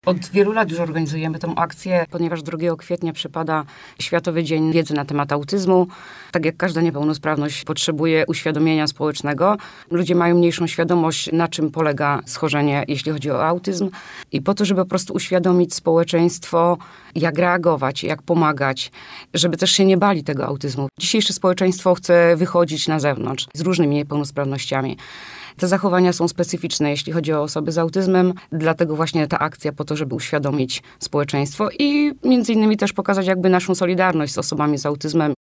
Od wielu lat już organizujemy tę akcję, ponieważ 2 kwietnia przypada Światowy Dzień Wiedzy na temat autyzmu. Tak jak każda niepełnosprawność potrzebuje uświadomienia społecznego, ludzie mają mniejszą świadomość, na czym polega schorzenie, jeśli chodzi o autyzm. I po to, żeby po prostu uświadomić społeczeństwo, jak reagować, jak pomagać, żeby też się nie bali tego autyzmu. Dzisiejsze społeczeństwo chce wychodzić na zewnątrz z różnymi niepełnosprawnościami. Te zachowania są specyficzne, jeśli chodzi o osoby z autyzmem, dlatego właśnie ta akcja po to, żeby uświadomić społeczeństwo i między innymi też pokazać jakby naszą solidarność z osobami z autyzmem.